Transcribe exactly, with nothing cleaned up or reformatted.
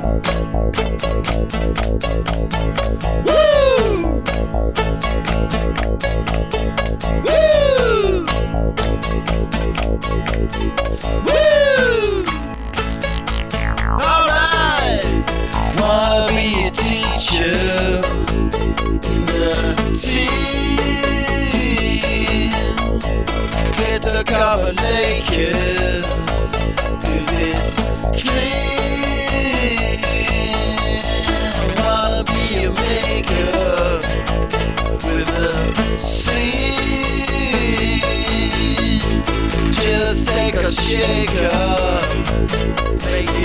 Alright, wanna be a teacher in the team. Get the cover naked, cause it's clean. Wanna be a maker with a seed. Just take a shaker, make